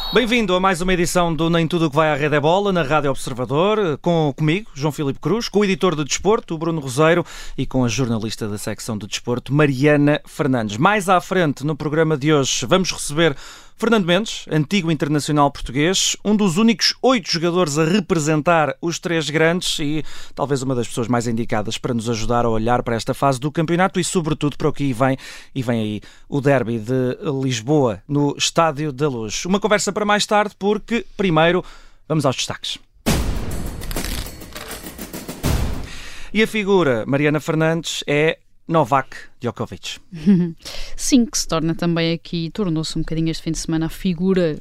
Bem-vindo a mais uma edição do Nem Tudo o que vai à Rede é Bola, na Rádio Observador, comigo, João Filipe Cruz, com o editor de desporto, o Bruno Roseiro, e com a jornalista da secção de desporto, Mariana Fernandes. Mais à frente, no programa de hoje, vamos receber Fernando Mendes, antigo internacional português, um dos únicos 8 jogadores a representar os 3 grandes e talvez uma das pessoas mais indicadas para nos ajudar a olhar para esta fase do campeonato e sobretudo para o que vem aí o derby de Lisboa no Estádio da Luz. Uma conversa para mais tarde porque, primeiro, vamos aos destaques. E a figura Mariana Fernandes é Novak Djokovic. Sim, que se torna também aqui, tornou-se um bocadinho este fim de semana a figura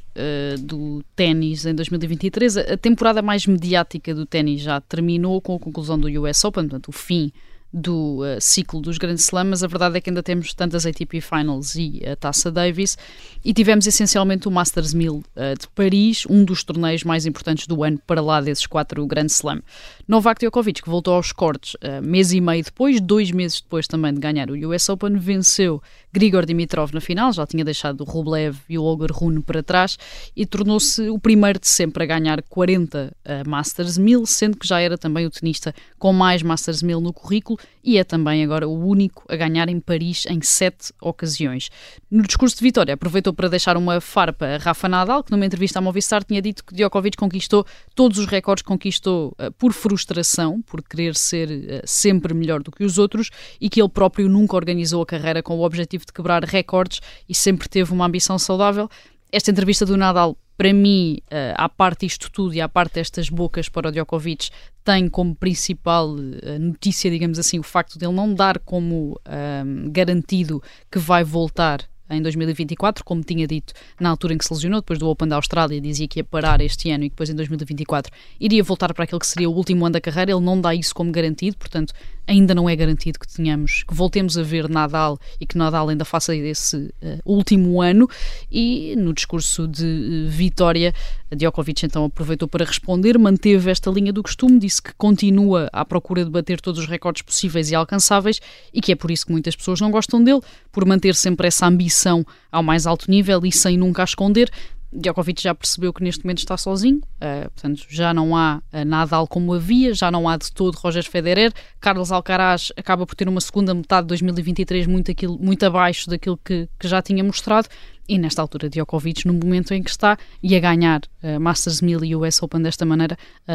do ténis em 2023. A temporada mais mediática do ténis já terminou com a conclusão do US Open, portanto o fim do ciclo dos Grand Slam, mas a verdade é que ainda temos tantas ATP Finals e a Taça Davis e tivemos essencialmente o Masters 1000 de Paris, um dos torneios mais importantes do ano para lá desses 4 Grand Slam. Novak Djokovic, que voltou aos cortes mês e meio depois, 2 meses depois também de ganhar o US Open, venceu Grigor Dimitrov na final, já tinha deixado o Rublev e o Holger Rune para trás e tornou-se o primeiro de sempre a ganhar 40 Masters 1000, sendo que já era também o tenista com mais Masters 1000 no currículo e é também agora o único a ganhar em Paris em 7 ocasiões. No discurso de vitória aproveitou para deixar uma farpa a Rafa Nadal, que numa entrevista à Movistar tinha dito que Djokovic conquistou todos os recordes, conquistou por frustração, por querer ser sempre melhor do que os outros e que ele próprio nunca organizou a carreira com o objetivo de quebrar recordes e sempre teve uma ambição saudável. Esta entrevista do Nadal, para mim, à parte isto tudo e à parte destas bocas para o Djokovic, tem como principal notícia, digamos assim, o facto de ele não dar como garantido que vai voltar em 2024, como tinha dito na altura em que se lesionou, depois do Open da Austrália, dizia que ia parar este ano e que depois em 2024 iria voltar para aquele que seria o último ano da carreira. Ele não dá isso como garantido, portanto ainda não é garantido que voltemos a ver Nadal e que Nadal ainda faça esse último ano. E no discurso de vitória, Djokovic então aproveitou para responder, manteve esta linha do costume, disse que continua à procura de bater todos os recordes possíveis e alcançáveis e que é por isso que muitas pessoas não gostam dele, por manter sempre essa ambição ao mais alto nível e sem nunca a esconder. Djokovic já percebeu que neste momento está sozinho, portanto já não há Nadal como havia, já não há de todo Roger Federer. Carlos Alcaraz acaba por ter uma segunda metade de 2023 muito abaixo daquilo que já tinha mostrado e nesta altura Djokovic, no momento em que está e a ganhar Masters 1000 e US Open desta maneira,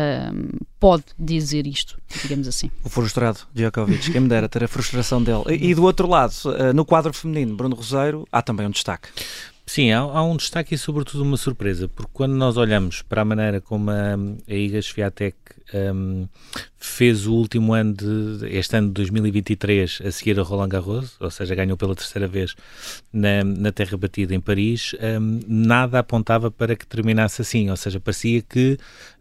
pode dizer isto, digamos assim. O frustrado Djokovic, quem me dera ter a frustração dele. E do outro lado, no quadro feminino, Bruno Roseiro, há também um destaque. Sim, há um destaque e sobretudo uma surpresa, porque quando nós olhamos para a maneira como a Iga Swiatek fez o último ano este ano de 2023 a seguir a Roland Garros, ou seja, ganhou pela terceira vez na terra batida em Paris, nada apontava para que terminasse assim, ou seja, parecia que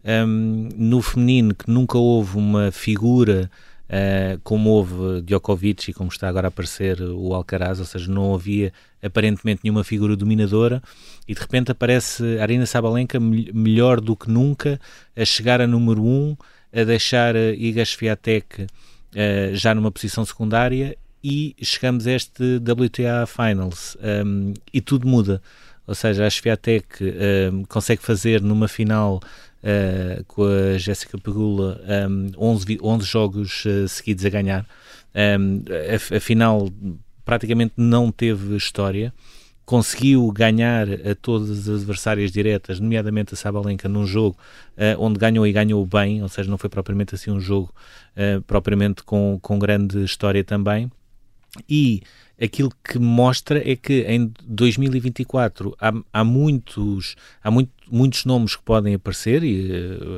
no feminino, que nunca houve uma figura como houve Djokovic e como está agora a aparecer o Alcaraz, ou seja, não havia aparentemente nenhuma figura dominadora e de repente aparece a Aryna Sabalenka melhor do que nunca, a chegar a número 1, a deixar a Iga Swiatek já numa posição secundária e chegamos a este WTA Finals e tudo muda, ou seja, a Swiatek consegue fazer numa final com a Jessica Pegula 11 jogos seguidos a ganhar. A final praticamente não teve história, conseguiu ganhar a todas as adversárias diretas, nomeadamente a Sabalenka, num jogo onde ganhou e ganhou bem, ou seja, não foi propriamente assim um jogo propriamente com grande história também. E aquilo que mostra é que em 2024 há muitos nomes que podem aparecer e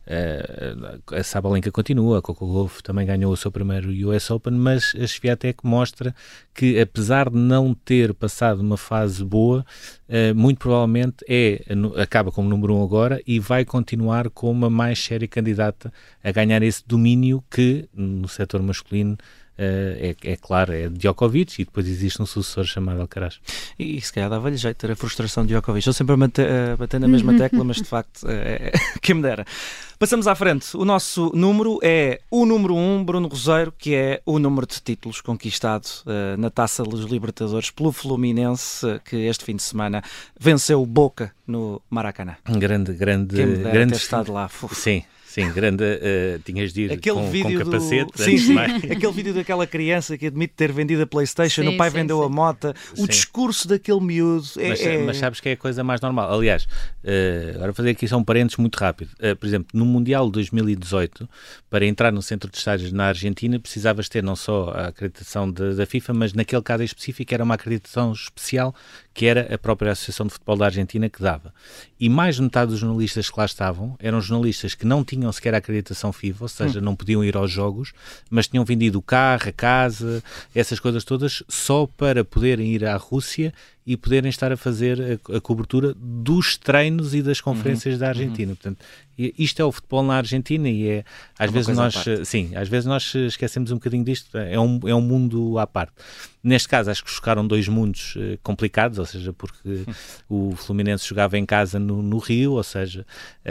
a Sabalenka continua, a Coco Gauff também ganhou o seu primeiro US Open, mas a Swiatek mostra que apesar de não ter passado uma fase boa, muito provavelmente acaba como número 1 agora e vai continuar como a mais séria candidata a ganhar esse domínio que no setor masculino é claro, é Djokovic e depois existe um sucessor chamado Alcaraz. E se calhar dava-lhe jeito ter a frustração de Djokovic. Eu sempre a bater na mesma tecla, mas de facto, quem me dera. Passamos à frente. O nosso número é o número 1, Bruno Roseiro, que é o número de títulos conquistado na Taça dos Libertadores pelo Fluminense, que este fim de semana venceu o Boca no Maracanã. Grande Quem me dera ter estado lá. Sim, grande, tinhas de ir aquele com capacete. Sim. Aquele vídeo daquela criança que admite ter vendido a PlayStation, o pai vendeu a moto, o discurso daquele miúdo. Mas sabes que é a coisa mais normal. Aliás, agora vou fazer aqui só um parênteses muito rápido. Por exemplo, no Mundial de 2018, para entrar no centro de estádios na Argentina, precisavas ter não só a acreditação da FIFA, mas naquele caso em específico era uma acreditação especial que era a própria Associação de Futebol da Argentina que dava. E mais de metade dos jornalistas que lá estavam eram jornalistas que não tinham sequer a acreditação FIFA, ou seja, não podiam ir aos jogos, mas tinham vendido o carro, a casa, essas coisas todas, só para poderem ir à Rússia e poderem estar a fazer a cobertura dos treinos e das conferências da Argentina. Portanto, isto é o futebol na Argentina e às vezes nós esquecemos um bocadinho disto, é um mundo à parte. Neste caso acho que chocaram dois mundos complicados, ou seja, porque o Fluminense jogava em casa no Rio, ou seja,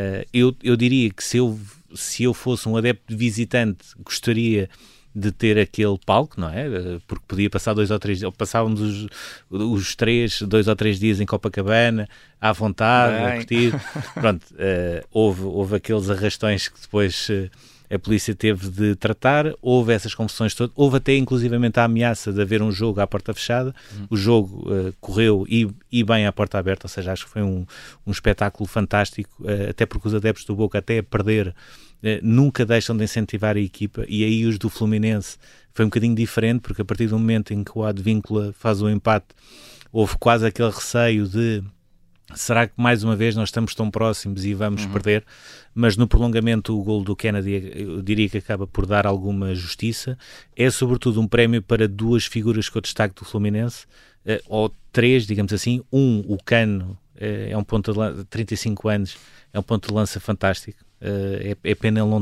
eu diria que se eu fosse um adepto visitante, gostaria de ter aquele palco, não é? Porque podia passar 2 ou 3 dias, ou passávamos os 2 ou 3 dias em Copacabana, à vontade, a curtir. Pronto, houve aqueles arrastões que depois a polícia teve de tratar, houve essas confusões todas, houve até inclusivamente a ameaça de haver um jogo à porta fechada, o jogo correu e bem à porta aberta, ou seja, acho que foi um espetáculo fantástico, até porque os adeptos do Boca até a perder nunca deixam de incentivar a equipa, e aí os do Fluminense foi um bocadinho diferente, porque a partir do momento em que o Advíncula faz o empate, houve quase aquele receio de será que mais uma vez nós estamos tão próximos e vamos perder? Mas no prolongamento o golo do Kennedy eu diria que acaba por dar alguma justiça. É sobretudo um prémio para 2 figuras que eu destaco do Fluminense, ou 3, digamos assim. O Cano é um ponto de lança, 35 anos, é um ponto de lança fantástico. É pena ele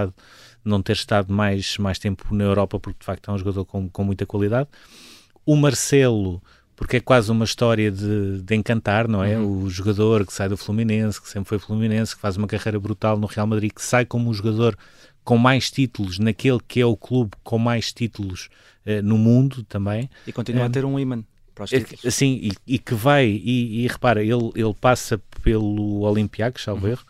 não ter estado mais tempo na Europa, porque de facto é um jogador com muita qualidade. O Marcelo, porque é quase uma história de encantar, não é? O jogador que sai do Fluminense, que sempre foi Fluminense, que faz uma carreira brutal no Real Madrid, que sai como um jogador com mais títulos naquele que é o clube com mais títulos no mundo também. E continua a ter um imã para os títulos. Sim, e que vai, e repara, ele passa pelo Olympiacos, salvo erro.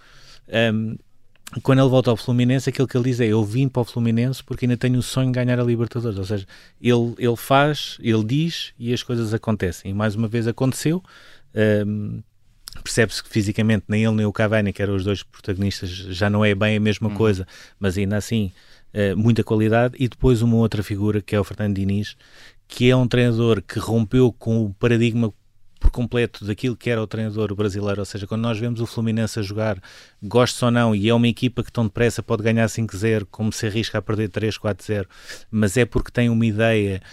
Quando ele volta ao Fluminense, aquilo que ele diz é: eu vim para o Fluminense porque ainda tenho o sonho de ganhar a Libertadores. Ou seja, ele faz, ele diz e as coisas acontecem. E mais uma vez aconteceu. Percebe-se que fisicamente nem ele nem o Cavani, que eram os 2 protagonistas, já não é bem a mesma coisa, mas ainda assim muita qualidade. E depois uma outra figura que é o Fernando Diniz, que é um treinador que rompeu com o paradigma por completo daquilo que era o treinador brasileiro, ou seja, quando nós vemos o Fluminense a jogar, gostes ou não, e é uma equipa que tão depressa pode ganhar 5-0, como se arrisca a perder 3-4-0, mas é porque tem uma ideia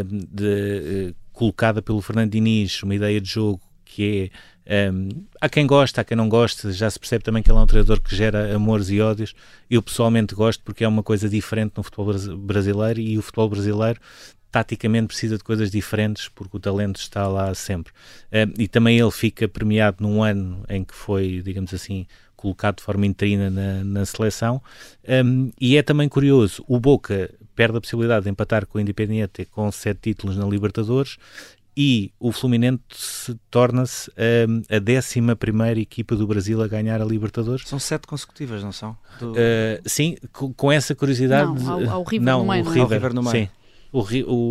colocada pelo Fernando Diniz, uma ideia de jogo que é, há quem gosta, há quem não gosta, já se percebe também que ele é um treinador que gera amores e ódios. Eu pessoalmente gosto porque é uma coisa diferente no futebol brasileiro, e o futebol brasileiro taticamente precisa de coisas diferentes porque o talento está lá sempre. E também ele fica premiado num ano em que foi, digamos assim, colocado de forma interina na seleção. E é também curioso, o Boca perde a possibilidade de empatar com o Independiente com 7 títulos na Libertadores, e o Fluminense torna-se a 11ª equipa do Brasil a ganhar a Libertadores. São 7 consecutivas, não são? Sim, com essa curiosidade. Não, ao River no meio. O River no meio. Sim. O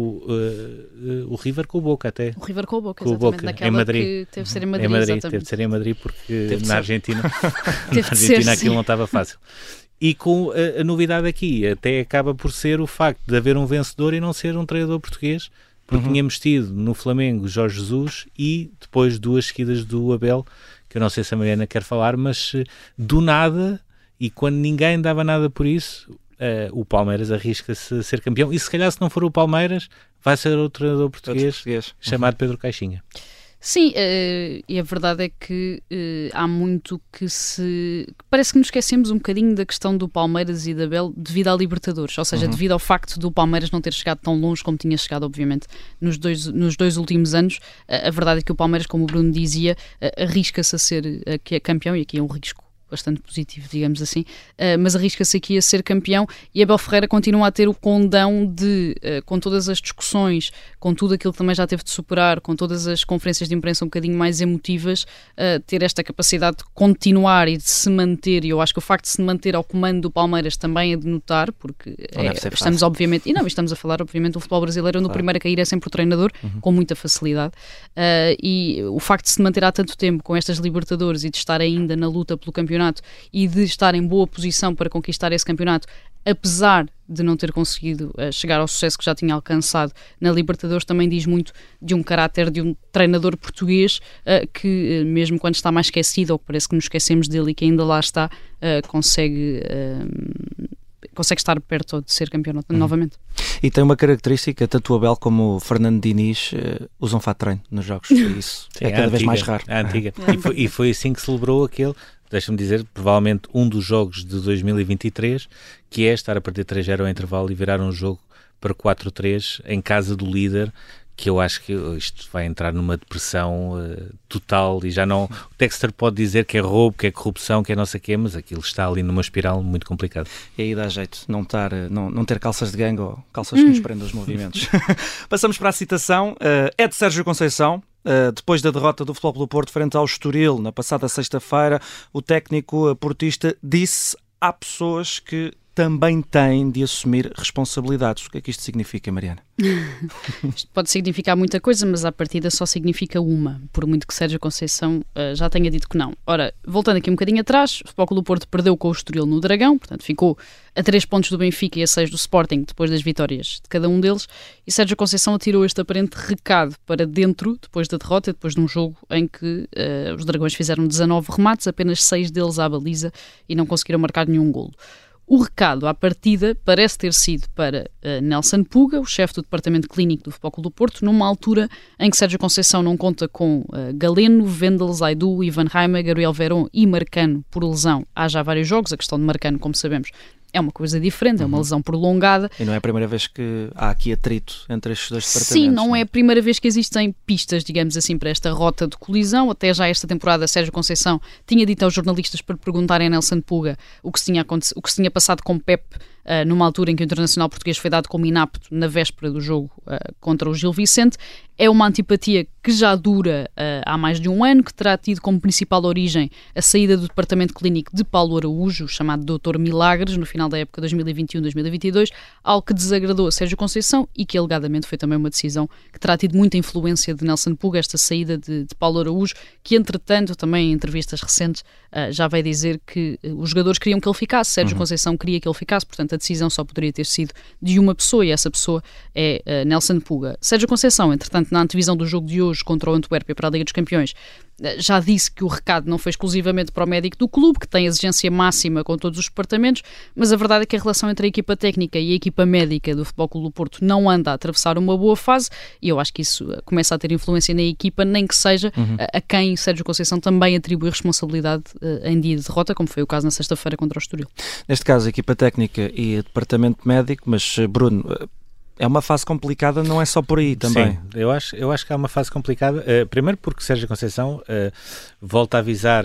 River com o Boca até. O River com o Boca, exatamente. Boca, naquela em Madrid. Que teve de ser em Madrid, teve de ser em Madrid porque na Argentina, ser, aquilo não estava fácil. E com a novidade aqui, até acaba por ser o facto de haver um vencedor e não ser um treinador português, porque tínhamos tido no Flamengo Jorge Jesus e depois 2 seguidas do Abel, que eu não sei se a Mariana quer falar, mas do nada, e quando ninguém dava nada por isso, o Palmeiras arrisca-se a ser campeão, e se calhar se não for o Palmeiras vai ser outro treinador português chamado Pedro Caixinha. Sim, e a verdade é que há muito que parece que nos esquecemos um bocadinho da questão do Palmeiras e da Abel devido à Libertadores, ou seja, devido ao facto do Palmeiras não ter chegado tão longe como tinha chegado, obviamente, nos dois últimos anos. A verdade é que o Palmeiras, como o Bruno dizia, arrisca-se a ser campeão, e aqui é um risco bastante positivo, digamos assim, mas arrisca-se aqui a ser campeão, e Abel Ferreira continua a ter o condão de, com todas as discussões, com tudo aquilo que também já teve de superar, com todas as conferências de imprensa um bocadinho mais emotivas, ter esta capacidade de continuar e de se manter, e eu acho que o facto de se manter ao comando do Palmeiras também é de notar, porque estamos obviamente, estamos a falar obviamente do futebol brasileiro, onde o primeiro a cair é sempre o treinador, com muita facilidade, e o facto de se manter há tanto tempo com estas Libertadores e de estar ainda na luta pelo campeonato e de estar em boa posição para conquistar esse campeonato, apesar de não ter conseguido chegar ao sucesso que já tinha alcançado na Libertadores, também diz muito de um caráter de um treinador português que, mesmo quando está mais esquecido, ou que parece que nos esquecemos dele e que ainda lá está, consegue estar perto de ser campeão novamente. E tem uma característica, tanto o Abel como o Fernando Diniz usam fato de treino nos jogos, isso é cada vez mais raro. A antiga. E foi assim que celebrou aquele, deixa-me dizer, provavelmente um dos jogos de 2023, que é estar a perder 3-0 ao intervalo e virar um jogo para 4-3 em casa do líder, que eu acho que isto vai entrar numa depressão total, e já não... O Dexter pode dizer que é roubo, que é corrupção, que é não sei o quê, mas aquilo está ali numa espiral muito complicada. E aí dá jeito não ter calças de gangue ou calças que nos prendam os movimentos. Passamos para a citação. É de Sérgio Conceição. Depois da derrota do Futebol Clube do Porto frente ao Estoril na passada sexta-feira, o técnico portista disse: há pessoas que também têm de assumir responsabilidades. O que é que isto significa, Mariana? Isto pode significar muita coisa, mas à partida só significa uma, por muito que Sérgio Conceição já tenha dito que não. Ora, voltando aqui um bocadinho atrás, o Futebol Clube do Porto perdeu com o Estoril no Dragão, portanto ficou a 3 pontos do Benfica e a 6 do Sporting, depois das vitórias de cada um deles, e Sérgio Conceição atirou este aparente recado para dentro, depois da derrota, depois de um jogo em que os Dragões fizeram 19 remates, apenas 6 deles à baliza, e não conseguiram marcar nenhum golo. O recado, à partida, parece ter sido para Nelson Puga, o chefe do Departamento Clínico do Futebol Clube do Porto, numa altura em que Sérgio Conceição não conta com Galeno, Wendel, Zaidu, Ivan Reimer, Gabriel Veron e Marcano por lesão. Há já vários jogos, a questão de Marcano, como sabemos, é uma coisa diferente, é uma lesão prolongada. E não é a primeira vez que há aqui atrito entre estes dois departamentos. Sim, não é a primeira vez que existem pistas, digamos assim, para esta rota de colisão. Até já esta temporada, Sérgio Conceição tinha dito aos jornalistas para perguntarem a Nelson Puga o que se tinha passado com Pep numa altura em que o Internacional Português foi dado como inapto na véspera do jogo contra o Gil Vicente. É uma antipatia que já dura há mais de um ano, que terá tido como principal origem a saída do Departamento Clínico de Paulo Araújo, chamado Dr. Milagres, no final da época 2021-2022, algo que desagradou a Sérgio Conceição e que alegadamente foi também uma decisão que terá tido muita influência de Nelson Puga, esta saída de Paulo Araújo, que entretanto também em entrevistas recentes já vai dizer que os jogadores queriam que ele ficasse, Sérgio Conceição queria que ele ficasse, portanto a decisão só poderia ter sido de uma pessoa, e essa pessoa é Nelson Puga. Sérgio Conceição, entretanto, na antevisão do jogo de hoje contra o Antuérpia para a Liga dos Campeões, já disse que o recado não foi exclusivamente para o médico do clube, que tem exigência máxima com todos os departamentos, mas a verdade é que a relação entre a equipa técnica e a equipa médica do Futebol Clube do Porto não anda a atravessar uma boa fase, e eu acho que isso começa a ter influência na equipa, nem que seja a quem Sérgio Conceição também atribui responsabilidade em dia de derrota, como foi o caso na sexta-feira contra o Estoril. Neste caso, a equipa técnica e o departamento médico, mas Bruno, é uma fase complicada, não é só por aí também. Sim, eu acho que há uma fase complicada, primeiro porque Sérgio Conceição volta a avisar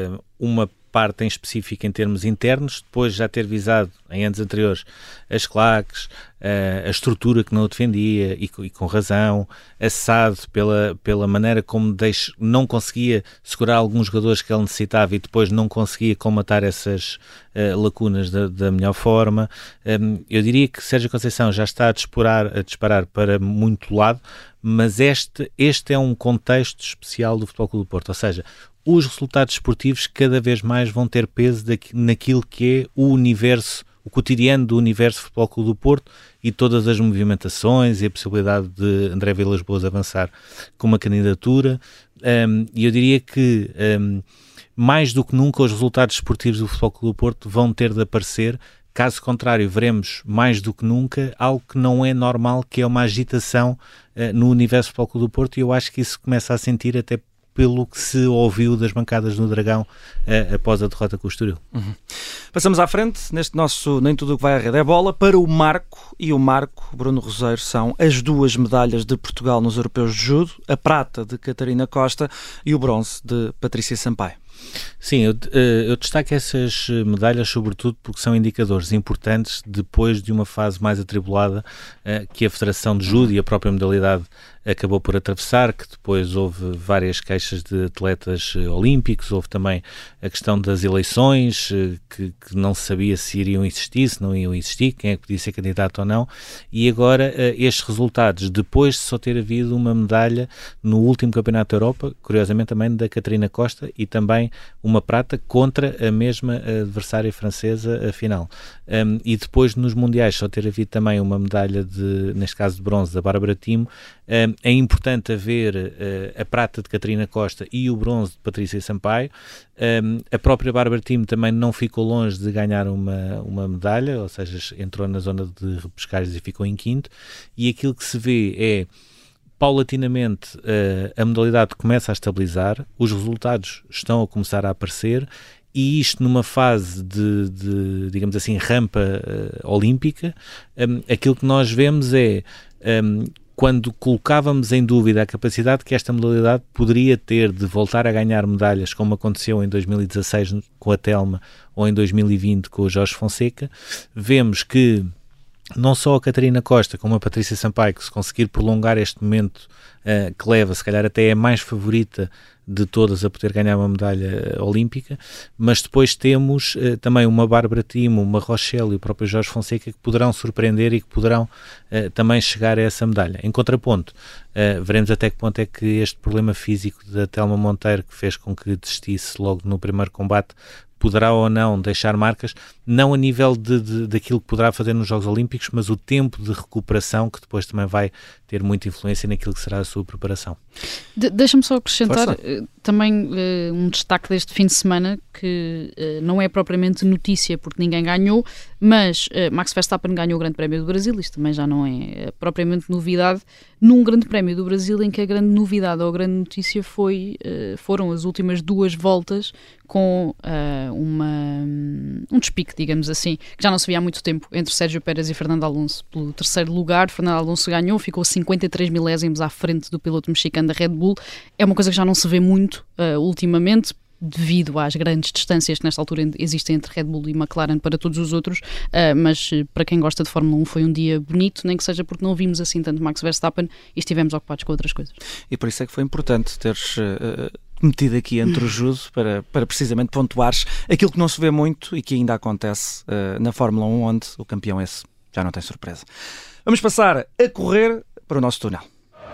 uma parte em específico em termos internos, depois já ter visado em anos anteriores as claques, a estrutura que não o defendia e com razão, assado pela maneira como não conseguia segurar alguns jogadores que ele necessitava e depois não conseguia colmatar essas lacunas da melhor forma. Eu diria que Sérgio Conceição já está a disparar para muito lado, mas este é um contexto especial do Futebol Clube do Porto, ou seja, os resultados esportivos cada vez mais vão ter peso naquilo que é o universo, o cotidiano do universo do Futebol Clube do Porto e todas as movimentações e a possibilidade de André Vilas Boas avançar com uma candidatura. E eu diria que mais do que nunca os resultados esportivos do Futebol Clube do Porto vão ter de aparecer. Caso contrário, veremos mais do que nunca algo que não é normal, que é uma agitação no universo do Futebol Clube do Porto, e eu acho que isso começa a sentir até pelo que se ouviu das bancadas no Dragão após a derrota com o Estoril. Passamos à frente, neste nosso Nem Tudo o que vai à rede é bola, para o Marco, e o Marco, Bruno Roseiro, são as 2 medalhas de Portugal nos Europeus de Judo, a prata de Catarina Costa e o bronze de Patrícia Sampaio. Sim, eu destaco essas medalhas sobretudo porque são indicadores importantes depois de uma fase mais atribulada que a Federação de Judo e a própria modalidade acabou por atravessar, que depois houve várias queixas de atletas olímpicos, houve também a questão das eleições, que não se sabia se iriam existir, se não iam existir, quem é que podia ser candidato ou não, e agora estes resultados, depois de só ter havido uma medalha no último Campeonato da Europa, curiosamente também da Catarina Costa, e também uma prata contra a mesma adversária francesa, a final. E depois nos Mundiais só ter havido também uma medalha, neste caso de bronze, da Bárbara Timo. É importante haver a prata de Catarina Costa e o bronze de Patrícia Sampaio. A própria Bárbara Timo também não ficou longe de ganhar uma medalha, ou seja, entrou na zona de repescagens e ficou em quinto. E aquilo que se vê é, paulatinamente, a modalidade começa a estabilizar, os resultados estão a começar a aparecer, e isto numa fase de digamos assim, rampa olímpica. Aquilo que nós vemos é, quando colocávamos em dúvida a capacidade que esta modalidade poderia ter de voltar a ganhar medalhas, como aconteceu em 2016 com a Telma ou em 2020 com o Jorge Fonseca, vemos que não só a Catarina Costa como a Patrícia Sampaio, que se conseguir prolongar este momento que leva, se calhar até é mais favorita de todas a poder ganhar uma medalha olímpica, mas depois temos também uma Bárbara Timo, uma Rochelle e o próprio Jorge Fonseca que poderão surpreender e que poderão também chegar a essa medalha. Em contraponto, veremos até que ponto é que este problema físico da Telma Monteiro, que fez com que desistisse logo no primeiro combate, poderá ou não deixar marcas, não a nível daquilo que poderá fazer nos Jogos Olímpicos, mas o tempo de recuperação, que depois também vai ter muita influência naquilo que será a sua preparação. Deixa-me só acrescentar também um destaque deste fim de semana, que não é propriamente notícia porque ninguém ganhou, mas Max Verstappen ganhou o Grande Prémio do Brasil. Isto também já não é propriamente novidade, num Grande Prémio do Brasil em que a grande novidade ou a grande notícia foram as últimas duas voltas com um despique, digamos assim, que já não se via há muito tempo, entre Sérgio Pérez e Fernando Alonso pelo terceiro lugar. Fernando Alonso ganhou, ficou 53 milésimos à frente do piloto mexicano da Red Bull. É uma coisa que já não se vê muito ultimamente, devido às grandes distâncias que nesta altura existem entre Red Bull e McLaren para todos os outros, mas para quem gosta de Fórmula 1 foi um dia bonito, nem que seja porque não vimos assim tanto Max Verstappen e estivemos ocupados com outras coisas. E por isso é que foi importante teres metido aqui entre o judo para precisamente pontuares aquilo que não se vê muito e que ainda acontece na Fórmula 1, onde o campeão esse já não tem surpresa. Vamos passar a correr para o nosso túnel.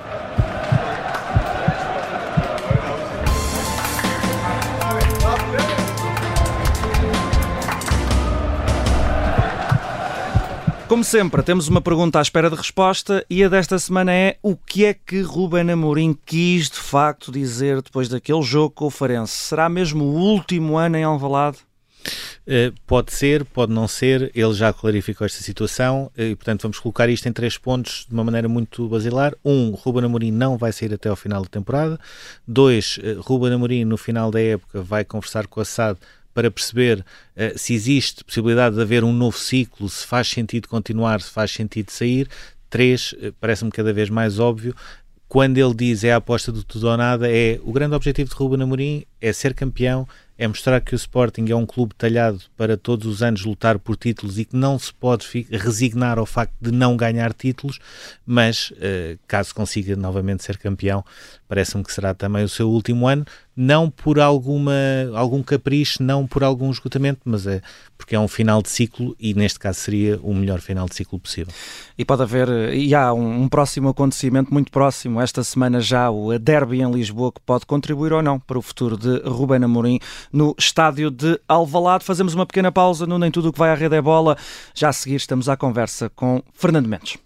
Como sempre, temos uma pergunta à espera de resposta e a desta semana é: o que é que Ruben Amorim quis de facto dizer depois daquele jogo com o Farense? Será mesmo o último ano em Alvalade? Pode ser, pode não ser. Ele já clarificou esta situação e, portanto, vamos colocar isto em 3 pontos de uma maneira muito basilar. 1, Ruben Amorim não vai sair até ao final da temporada. 2, Ruben Amorim no final da época vai conversar com a SAD para perceber se existe possibilidade de haver um novo ciclo, se faz sentido continuar, se faz sentido sair. 3, parece-me cada vez mais óbvio, quando ele diz é a aposta do tudo ou nada, o grande objetivo de Ruben Amorim é ser campeão, é mostrar que o Sporting é um clube talhado para todos os anos lutar por títulos e que não se pode resignar ao facto de não ganhar títulos, mas caso consiga novamente ser campeão, parece-me que será também o seu último ano, não por algum capricho, não por algum esgotamento, mas porque é um final de ciclo e neste caso seria o melhor final de ciclo possível. E pode haver, e há um próximo acontecimento muito próximo, esta semana já, o derby em Lisboa, que pode contribuir ou não para o futuro de Ruben Amorim no estádio de Alvalade. Fazemos uma pequena pausa no Nem Tudo o que vai à Rede é Bola. Já a seguir estamos à conversa com Fernando Mendes.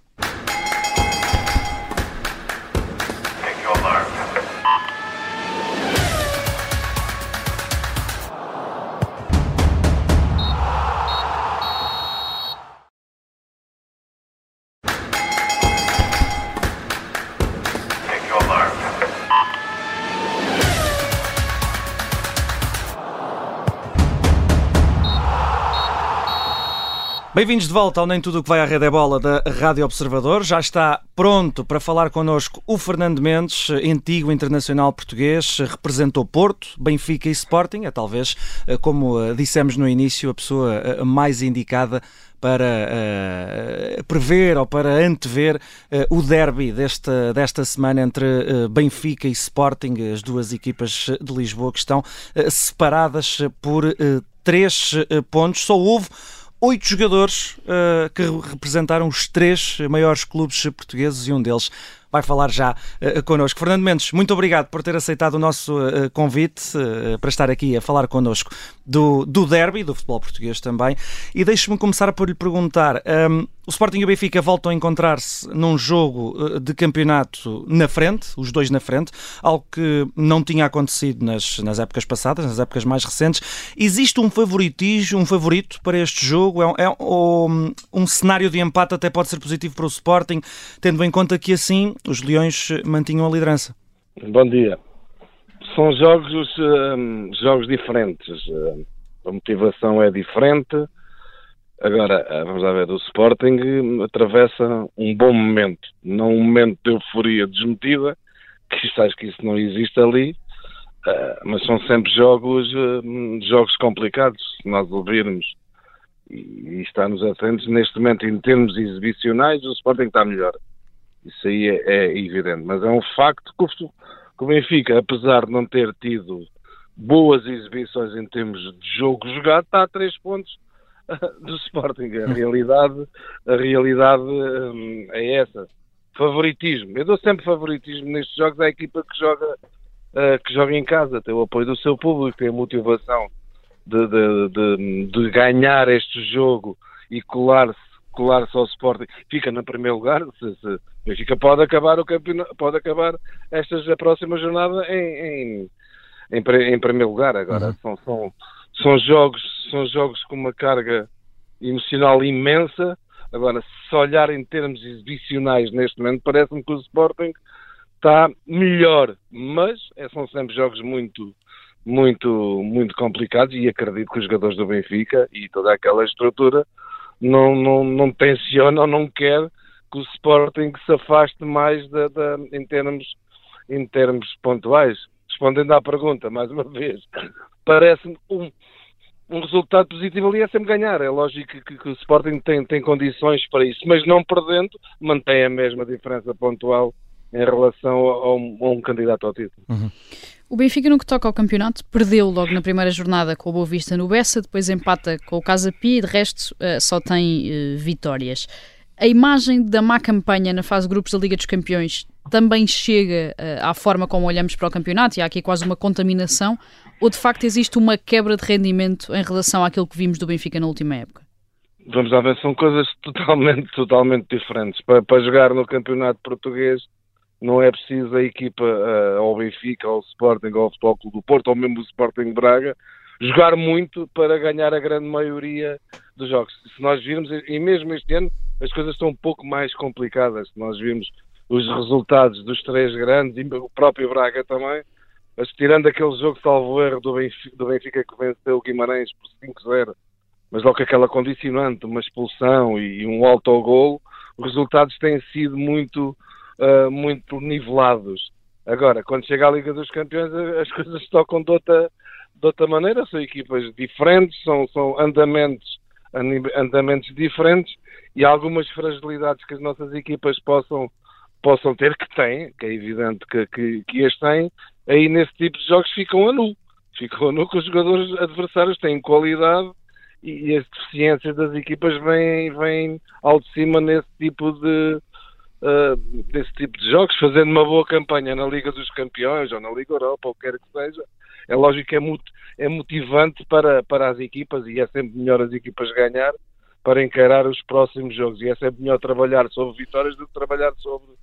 Bem-vindos de volta ao Nem Tudo o que vai à Rede é Bola da Rádio Observador. Já está pronto para falar connosco o Fernando Mendes, antigo internacional português, representou Porto, Benfica e Sporting. É talvez, como dissemos no início, a pessoa mais indicada para prever ou para antever o derby desta semana entre Benfica e Sporting, as duas equipas de Lisboa que estão separadas por 3 pontos. Só houve 8 jogadores que representaram os 3 maiores clubes portugueses e um deles vai falar já connosco. Fernando Mendes, muito obrigado por ter aceitado o nosso convite para estar aqui a falar connosco do derby, do futebol português também. E deixe-me começar por lhe perguntar, o Sporting e o Benfica voltam a encontrar-se num jogo de campeonato na frente, os dois na frente, algo que não tinha acontecido nas épocas passadas, nas épocas mais recentes. Existe um favorito para este jogo? Um cenário de empate até pode ser positivo para o Sporting, tendo em conta que assim os Leões mantinham a liderança. Bom dia. São jogos diferentes. A motivação é diferente. Agora, vamos lá ver, o Sporting atravessa um bom momento. Não um momento de euforia desmedida, que acho que isso não existe ali, mas são sempre jogos complicados. Se nós ouvirmos e estarmos atentos, neste momento, em termos exibicionais, o Sporting está melhor. Isso aí é evidente. Mas é um facto que o Benfica, apesar de não ter tido boas exibições em termos de jogo jogado, está a 3 pontos do Sporting. A realidade é essa. Favoritismo. Eu dou sempre favoritismo nestes jogos à equipa que joga em casa, tem o apoio do seu público, tem a motivação de ganhar este jogo e colar-se ao Sporting, fica no primeiro lugar. Se Benfica pode acabar o campeonato, pode acabar a próxima jornada em primeiro lugar. Agora são jogos com uma carga emocional imensa. Agora, se olhar em termos exibicionais neste momento, parece-me que o Sporting está melhor, mas são sempre jogos muito, muito, muito complicados, e acredito que os jogadores do Benfica e toda aquela estrutura não tenciona ou não quer que o Sporting se afaste mais em termos pontuais. Respondendo à pergunta, mais uma vez, parece-me um resultado positivo ali é sempre ganhar. É lógico que o Sporting tem condições para isso, mas não perdendo, mantém a mesma diferença pontual em relação a um candidato ao título. O Benfica, no que toca ao campeonato, perdeu logo na primeira jornada com o Boa Vista no Bessa, depois empata com o Casa Pia e de resto só tem vitórias. A imagem da má campanha na fase de grupos da Liga dos Campeões também chega à forma como olhamos para o campeonato, e há aqui quase uma contaminação, ou de facto existe uma quebra de rendimento em relação àquilo que vimos do Benfica na última época? Vamos lá ver, são coisas totalmente diferentes. Para jogar no campeonato português não é preciso a equipa, ao Benfica, ao Sporting, ao Futebol Clube do Porto, ou mesmo o Sporting Braga, jogar muito para ganhar a grande maioria dos jogos. Se nós virmos, e mesmo este ano, as coisas estão um pouco mais complicadas. Se nós virmos os resultados dos 3 grandes, e o próprio Braga também, mas tirando aquele jogo salvo erro do Benfica que venceu o Guimarães por 5-0, mas logo aquela condicionante, uma expulsão e um autogolo, os resultados têm sido muito nivelados. Agora, quando chega à Liga dos Campeões, as coisas tocam de outra maneira. São equipas diferentes, são andamentos diferentes, e algumas fragilidades que as nossas equipas possam ter, que é evidente que as têm, aí nesse tipo de jogos ficam a nu, que os jogadores adversários têm qualidade, e as deficiências das equipas vêm ao de cima nesse tipo de jogos, fazendo uma boa campanha na Liga dos Campeões ou na Liga Europa, ou quer que seja. É lógico que é motivante para as equipas, e é sempre melhor as equipas ganhar para encarar os próximos jogos, e é sempre melhor trabalhar sobre vitórias do que trabalhar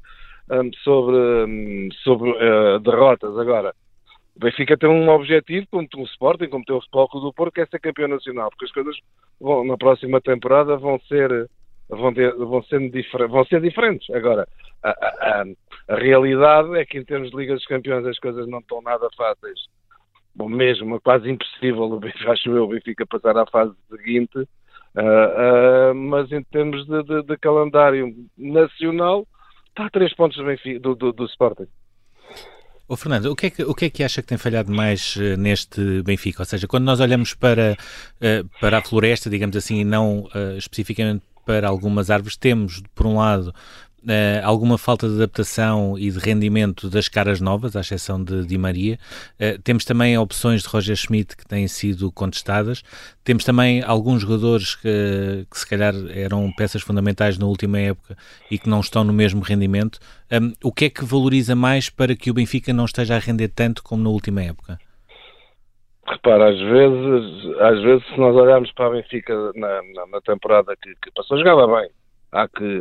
sobre derrotas. Agora, o Benfica tem um objetivo, como o Sporting, como tem o Futebol Clube do Porto, que é ser campeão nacional, porque as coisas na próxima temporada vão ser diferentes. Agora, a realidade é que em termos de Liga dos Campeões as coisas não estão nada fáceis. Bom, mesmo, é quase impossível, acho eu, o Benfica passar à fase seguinte, Mas em termos de calendário nacional, está a 3 pontos do Sporting. Fernando, o que é que acha que tem falhado mais neste Benfica? Ou seja, quando nós olhamos para a floresta, digamos assim, e não especificamente para algumas árvores, temos, por um lado, alguma falta de adaptação e de rendimento das caras novas, à exceção de Di Maria. Temos também opções de Roger Schmidt que têm sido contestadas. Temos também alguns jogadores que se calhar eram peças fundamentais na última época e que não estão no mesmo rendimento. O que é que valoriza mais para que o Benfica não esteja a render tanto como na última época? Repara, às vezes se nós olharmos para a Benfica na temporada que passou, jogava bem. Há que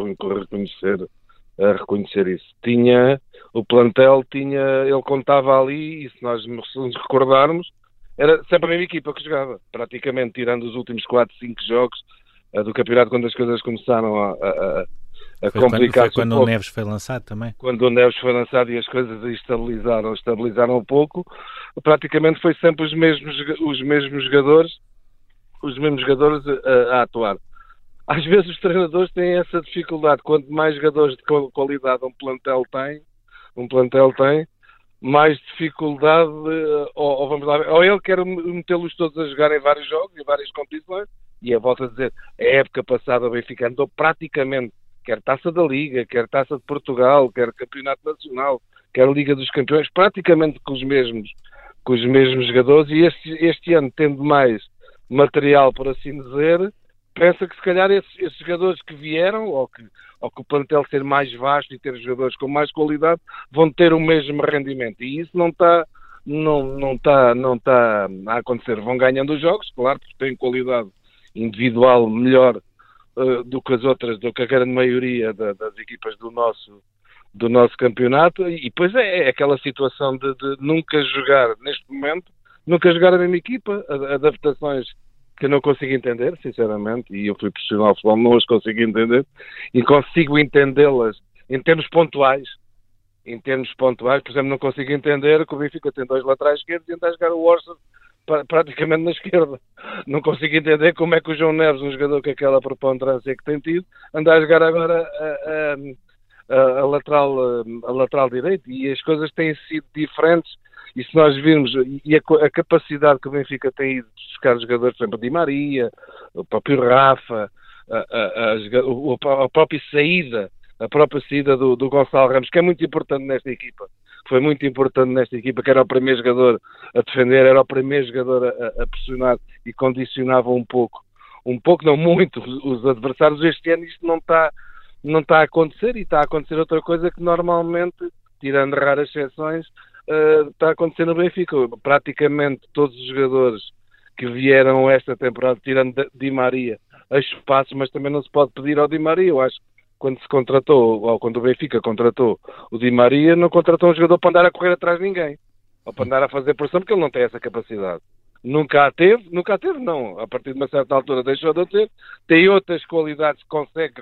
reconhecer isso. O plantel ele contava ali, e se nós nos recordarmos, era sempre a mesma equipa que jogava, praticamente, tirando os últimos 4, 5 jogos do campeonato, quando as coisas começaram a complicar-se. Foi quando o Neves foi lançado também? Quando o Neves foi lançado e as coisas estabilizaram um pouco, praticamente foi sempre os mesmos jogadores a atuar. Às vezes os treinadores têm essa dificuldade. Quanto mais jogadores de qualidade um plantel tem, mais dificuldade, ou ele quer metê-los todos a jogar em vários jogos, em várias competições, e volto a dizer, a época passada o Benfica andou praticamente, quer Taça da Liga, quer Taça de Portugal, quer Campeonato Nacional, quer Liga dos Campeões, praticamente com os mesmos jogadores, e este ano, tendo mais material, por assim dizer, pensa que se calhar esses jogadores que vieram, ou que o plantel ser mais vasto e ter jogadores com mais qualidade, vão ter o mesmo rendimento. E isso não está a acontecer. Vão ganhando os jogos, claro, porque têm qualidade individual melhor do que a grande maioria das equipas do nosso campeonato. E depois é aquela situação de nunca jogar, neste momento, a mesma equipa, adaptações que eu não consigo entender, sinceramente, e eu fui profissional de futebol, não as consigo entender, e consigo entendê-las em termos pontuais. Por exemplo, não consigo entender que o Benfica tem 2 laterais esquerdos e anda a jogar o Orson praticamente na esquerda. Não consigo entender como é que o João Neves, um jogador com aquela preponderância que tem tido, anda a jogar agora a lateral direito, e as coisas têm sido diferentes. E se nós virmos, e a capacidade que o Benfica tem ido de buscar jogadores, por exemplo, Di Maria, o próprio Rafa, a própria saída do Gonçalo Ramos, que é muito importante nesta equipa. Foi muito importante nesta equipa, que era o primeiro jogador a defender, era o primeiro jogador a pressionar e condicionava um pouco, não muito, os adversários. Este ano isto não está a acontecer, e está a acontecer outra coisa que normalmente, tirando raras exceções, está a acontecer no Benfica. Praticamente todos os jogadores que vieram esta temporada, tirando Di Maria, a espaço, mas também não se pode pedir ao Di Maria. Eu acho que quando se contratou, ou quando o Benfica contratou o Di Maria, não contratou um jogador para andar a correr atrás de ninguém, ou para andar a fazer pressão, porque ele não tem essa capacidade. Nunca a teve, não. A partir de uma certa altura deixou de ter. Tem outras qualidades que consegue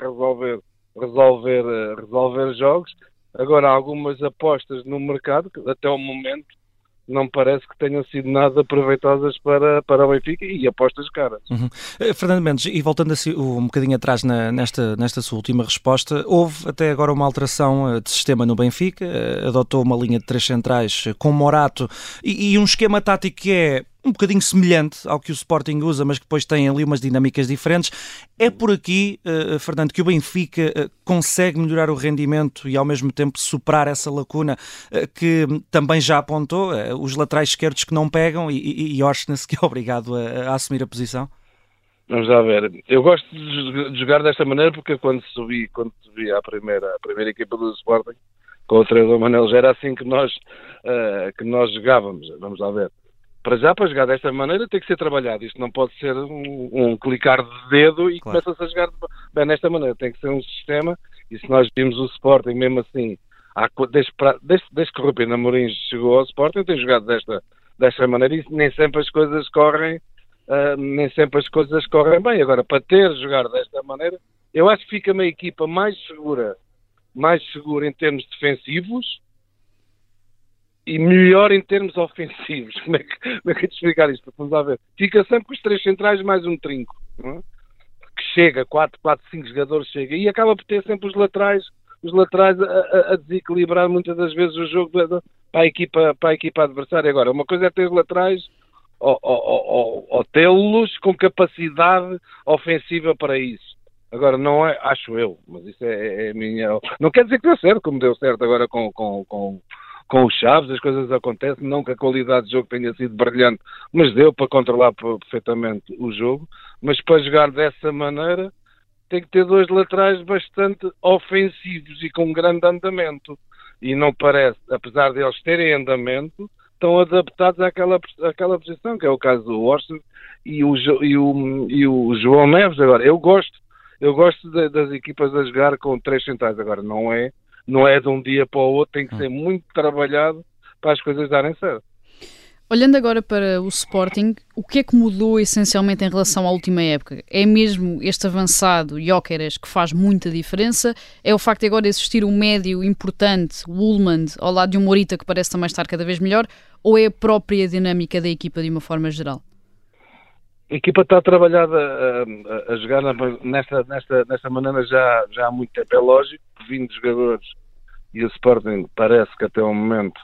resolver jogos. Agora, algumas apostas no mercado, que até o momento não parece que tenham sido nada proveitosas para o Benfica, e apostas caras. Fernando Mendes, e voltando assim, um bocadinho atrás nesta sua última resposta, houve até agora uma alteração de sistema no Benfica, adotou uma linha de 3 centrais com Morato e um esquema tático que é um bocadinho semelhante ao que o Sporting usa, mas que depois tem ali umas dinâmicas diferentes. É por aqui, Fernando, que o Benfica consegue melhorar o rendimento e ao mesmo tempo superar essa lacuna que também já apontou, os laterais esquerdos que não pegam e Orsnes que é obrigado a assumir a posição? Vamos lá ver. Eu gosto de jogar desta maneira, porque quando subi à primeira equipa do Sporting, com o treinador Manel, já era assim que nós jogávamos. Vamos lá ver. Para jogar desta maneira tem que ser trabalhado. Isto não pode ser um clicar de dedo e claro, começa-se a jogar bem nesta maneira. Tem que ser um sistema, e se nós vimos o Sporting mesmo assim, desde que o Rubén Amorim chegou ao Sporting, tem jogado desta maneira, e nem sempre as coisas correm bem. Agora, para jogar desta maneira, eu acho que fica uma equipa mais segura em termos defensivos, e melhor em termos ofensivos. Como é que te explicar isto? Vamos lá ver. Fica sempre com os 3 centrais mais um trinco, não é? Que chega, 4, 5 jogadores chega, e acaba por ter sempre os laterais a desequilibrar muitas das vezes o jogo para a equipa adversária. Agora, uma coisa é ter os laterais ou tê-los com capacidade ofensiva para isso. Agora, não é, acho eu, mas isso é a minha... Não quer dizer que deu certo, como deu certo agora com os Chaves, as coisas acontecem, não que a qualidade de jogo tenha sido brilhante, mas deu para controlar perfeitamente o jogo. Mas para jogar dessa maneira, tem que ter 2 laterais bastante ofensivos e com grande andamento. E não parece, apesar de eles terem andamento, estão adaptados àquela posição, que é o caso do Orson e o João Neves. Agora, eu gosto das equipas a jogar com 3 centrais. Agora, não é de um dia para o outro, tem que ser muito trabalhado para as coisas darem certo. Olhando agora para o Sporting, o que é que mudou essencialmente em relação à última época? É mesmo este avançado Gyökeres que faz muita diferença? É o facto de agora existir um médio importante, o Ullmann, ao lado de um Morita que parece também estar cada vez melhor? Ou é a própria dinâmica da equipa de uma forma geral? A equipa está trabalhada a jogar nesta maneira já há muito tempo. É lógico que 20 jogadores e o Sporting parece que até o momento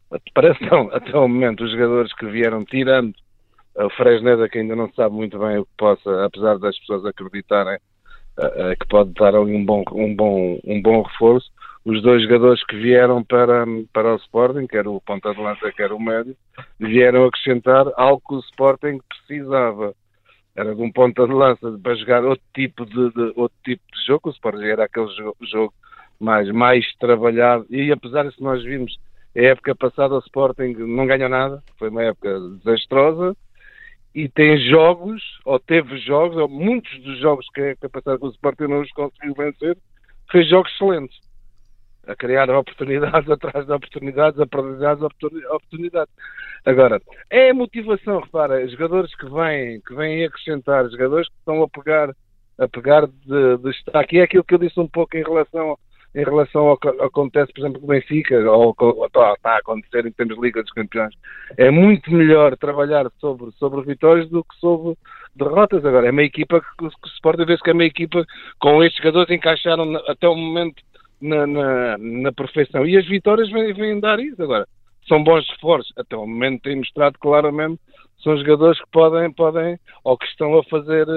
os jogadores que vieram, tirando o Fresneda, que ainda não sabe muito bem o que possa, apesar das pessoas acreditarem que pode dar ali um bom reforço. Os 2 jogadores que vieram para o Sporting, quer o ponta de lança, quer o médio, vieram acrescentar algo que o Sporting precisava. Era de um ponta de lança para jogar outro tipo de jogo. O Sporting era aquele jogo mais trabalhado. E apesar disso, nós vimos a época passada o Sporting não ganhou nada. Foi uma época desastrosa. E teve jogos, ou muitos dos jogos que a época passada o Sporting não os conseguiu vencer, fez jogos excelentes. A criar oportunidades atrás de oportunidades, oportunidades. Agora, é a motivação, repara, jogadores que vêm acrescentar, jogadores que estão a pegar de destaque. E é aquilo que eu disse um pouco em relação ao que acontece, por exemplo, com o Benfica, ou está a acontecer em termos de Liga dos Campeões. É muito melhor trabalhar sobre vitórias do que sobre derrotas. Agora, é uma equipa que o Sporting vê-se que é uma equipa com estes jogadores encaixaram até o momento na perfeição, e as vitórias vêm dar isso. Agora, são bons reforços, até o momento tem mostrado claramente, são jogadores que podem ou que estão a fazer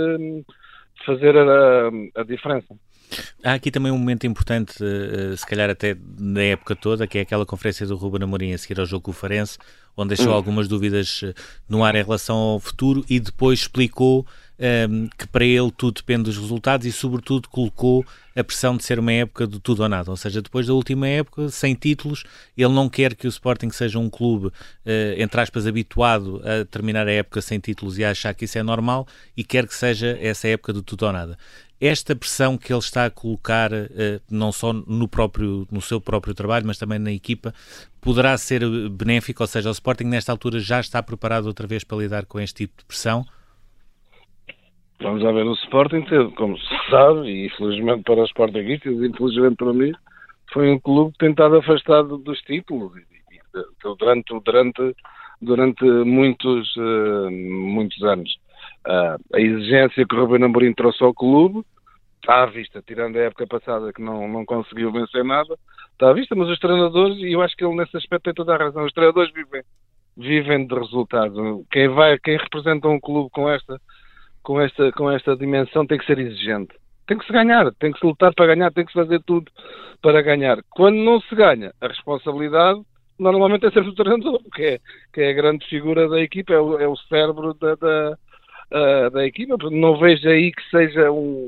a diferença. Há aqui também um momento importante, se calhar até na época toda, que é aquela conferência do Ruben Amorim a seguir ao jogo com o Farense, onde deixou algumas dúvidas no ar em relação ao futuro e depois explicou que para ele tudo depende dos resultados e, sobretudo, colocou a pressão de ser uma época de tudo ou nada. Ou seja, depois da última época, sem títulos, ele não quer que o Sporting seja um clube, entre aspas, habituado a terminar a época sem títulos e a achar que isso é normal, e quer que seja essa época de tudo ou nada. Esta pressão que ele está a colocar, não só no seu próprio trabalho, mas também na equipa, poderá ser benéfico? Ou seja, o Sporting nesta altura já está preparado outra vez para lidar com este tipo de pressão? Vamos lá ver, o Sporting teve, como se sabe, e infelizmente para os sportinguistas, infelizmente para mim, foi um clube tentado afastado dos títulos durante muitos anos. A exigência que o Ruben Amorim trouxe ao clube está à vista, tirando a época passada que não conseguiu vencer nada, está à vista, mas os treinadores, e eu acho que ele nesse aspecto tem toda a razão, os treinadores vivem de resultados. Quem representa um clube com esta dimensão tem que ser exigente, tem que se ganhar, tem que se lutar para ganhar, tem que se fazer tudo para ganhar. Quando não se ganha, a responsabilidade normalmente é sempre do treinador, que é a grande figura da equipa, é o cérebro da equipa. Não vejo aí que seja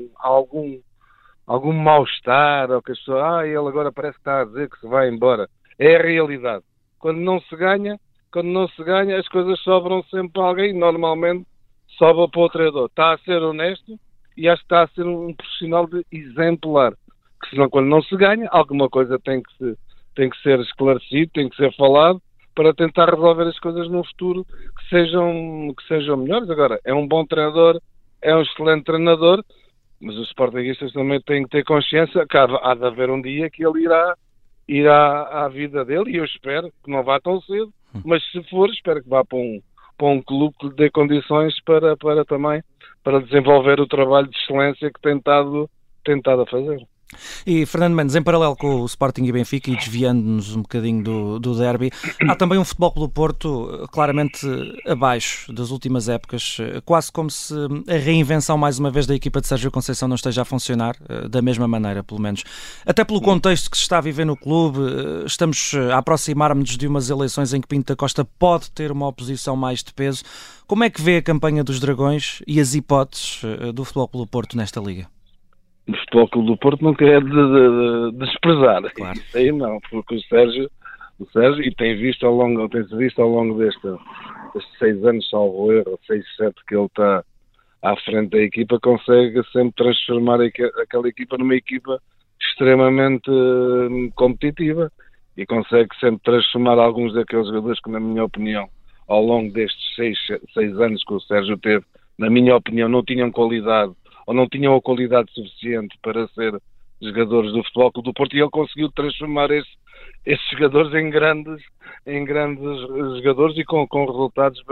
algum mal-estar, ou que as pessoas, ele agora parece que está a dizer que se vai embora. É a realidade. Quando não se ganha, as coisas sobram sempre a alguém, normalmente sobra para o treinador. Está a ser honesto e acho que está a ser um profissional exemplar. Que senão, quando não se ganha, alguma coisa tem que ser esclarecido, tem que ser falado, para tentar resolver as coisas no futuro que sejam melhores. Agora, é um bom treinador, é um excelente treinador, mas os sportinguistas também têm que ter consciência que há de haver um dia que ele ir à vida dele, e eu espero que não vá tão cedo, mas se for, espero que vá para um clube que lhe dê condições para também para desenvolver o trabalho de excelência que tem estado a fazer. E Fernando Mendes, em paralelo com o Sporting e Benfica, e desviando-nos um bocadinho do derby, há também um Futebol Clube do Porto claramente abaixo das últimas épocas, quase como se a reinvenção mais uma vez da equipa de Sérgio Conceição não esteja a funcionar da mesma maneira, pelo menos. Até pelo contexto que se está a viver no clube, estamos a aproximar-nos de umas eleições em que Pinto da Costa pode ter uma oposição mais de peso. Como é que vê a campanha dos Dragões e as hipóteses do Futebol Clube do Porto nesta liga? O Futebol Clube do Porto não quer desprezar. Claro. Isso aí não, porque o Sérgio e tem-se visto ao longo destes 6 anos, salvo erro, 6, 7 que ele está à frente da equipa, consegue sempre transformar aquela equipa numa equipa extremamente competitiva, e consegue sempre transformar alguns daqueles jogadores que, na minha opinião, ao longo destes 6 anos que o Sérgio teve, na minha opinião, não tinham qualidade, ou não tinham a qualidade suficiente para ser jogadores do Futebol Clube do Porto, e ele conseguiu transformar esses jogadores em grandes jogadores, e com resultados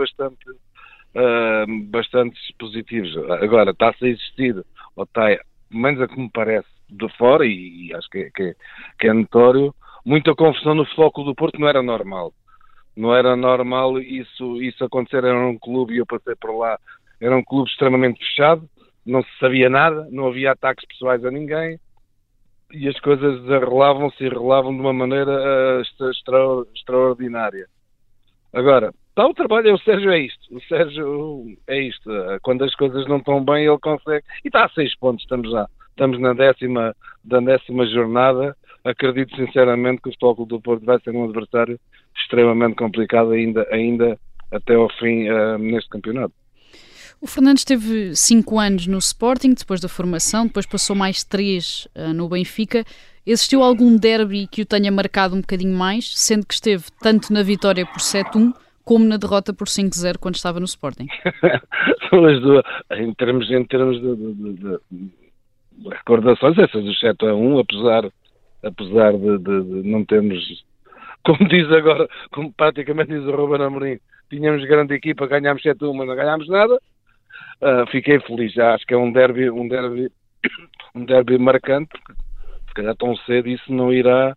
bastante positivos. Agora, está-se a existir, ou está, pelo menos a que me parece, de fora, e acho que é notório, muita confusão no Futebol Clube do Porto. Não era normal. Não era normal isso acontecer. Era um clube, e eu passei por lá, era um clube extremamente fechado, não se sabia nada, não havia ataques pessoais a ninguém, e as coisas relavam de uma maneira extraordinária. Agora, o trabalho, o Sérgio é isto. O Sérgio é isto. Quando as coisas não estão bem, ele consegue. E está a 6 pontos, estamos na 10ª jornada. Acredito sinceramente que o Futebol Clube do Porto vai ser um adversário extremamente complicado ainda até ao fim neste campeonato. O Fernandes teve 5 anos no Sporting, depois da formação, depois passou mais 3 no Benfica. Existiu algum derby que o tenha marcado um bocadinho mais, sendo que esteve tanto na vitória por 7-1 como na derrota por 5-0 quando estava no Sporting? São as duas. Em termos de recordações, essas do 7-1, apesar de não termos, como diz agora, como praticamente diz o Ruben Amorim, tínhamos grande equipa, ganhámos 7-1, mas não ganhámos nada. Fiquei feliz. Acho que é um derby marcante, porque se calhar tão cedo isso não irá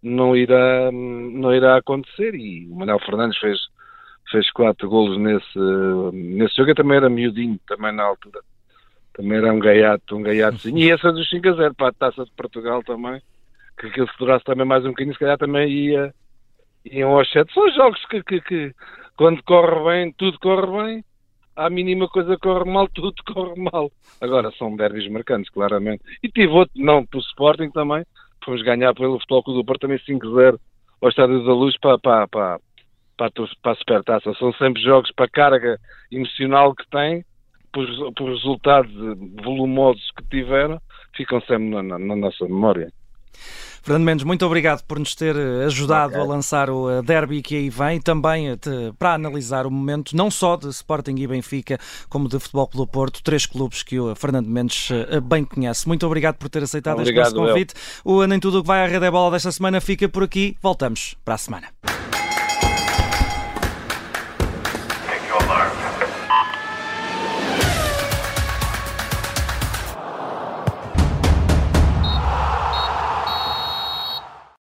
acontecer, e o Manuel Fernandes fez 4 golos nesse jogo. Eu também era miudinho, também na altura, também era um gaiato sim. E essa dos 5-0 para a Taça de Portugal também, que aquilo se durasse também mais um bocadinho, se calhar também iam aos 7. São jogos que quando corre bem, tudo corre bem. À mínima coisa corre mal, tudo corre mal. Agora, são derbys marcantes, claramente. E tive outro, não, pelo Sporting também. Fomos ganhar pelo Futebol Clube do Porto também 5-0 ao Estádio da Luz para a Supertaça. São sempre jogos para a carga emocional que têm, por resultados volumosos que tiveram, ficam sempre na nossa memória. Fernando Mendes, muito obrigado por nos ter ajudado a lançar o derby que aí vem, também para analisar o momento não só de Sporting e Benfica, como de Futebol Clube do Porto, 3 clubes que o Fernando Mendes bem conhece. Muito obrigado por ter aceitado este nosso convite. O Nem Tudo o que vai à Rede é Bola desta semana fica por aqui. Voltamos para a semana.